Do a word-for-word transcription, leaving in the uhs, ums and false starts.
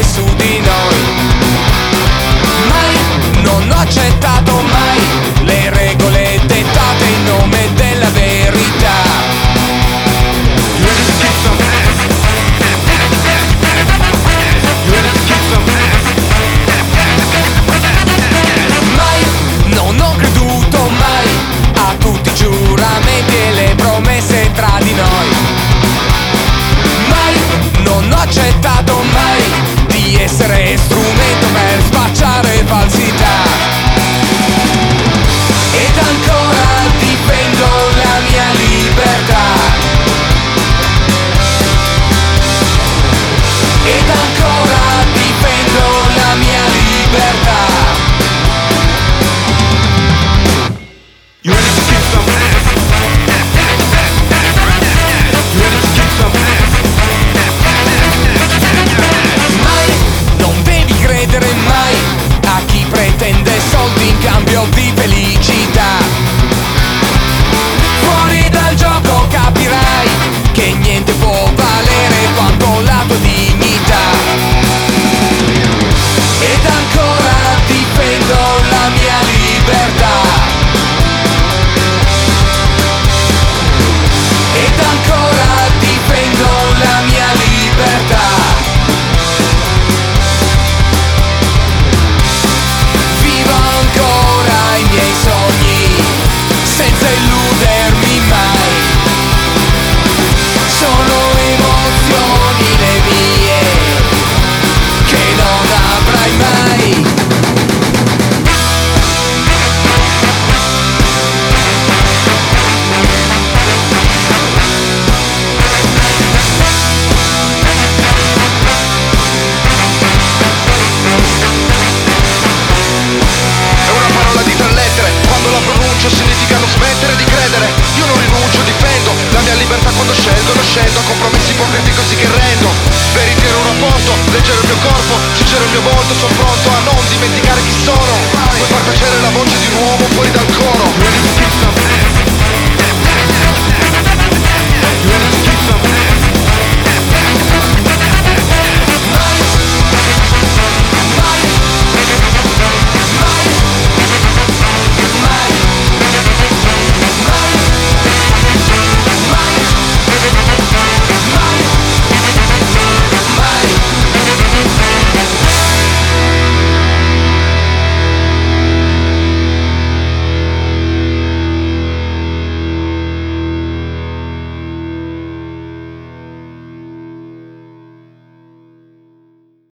su di noi. Mai, non ho accettato mai le regole dettate in nome della verità. You ready to kick some ass? You ready to kick some ass? Mai, non ho creduto mai a tutti i giuramenti e le promesse tra di noi. Mai, non ho accettato mai di essere strumento per spacciare falsità. Ed ancora difendo la mia libertà. Ed ancora difendo la mia libertà. You ready to kick some ass? You ready to kick some ass? Mai, non devi credere mai a chi pretende soldi in cambio di felicità. Fuori dal gioco capirai che niente può valere quanto la tua dignità. Ed ancora difendo la mia libertà. Ed ancora difendo la mia libertà. Vivo ancora i miei sogni senza illudermi mai. Sono emozioni le mie che non avrai mai. È una parola di tre lettere, quando la pronuncio significa non smettere di credere. Io non rinuncio, difendo la mia libertà quando scelgo, non scendo a compromessi ipocriti così che rendo. Per intero un rapporto, leggero il mio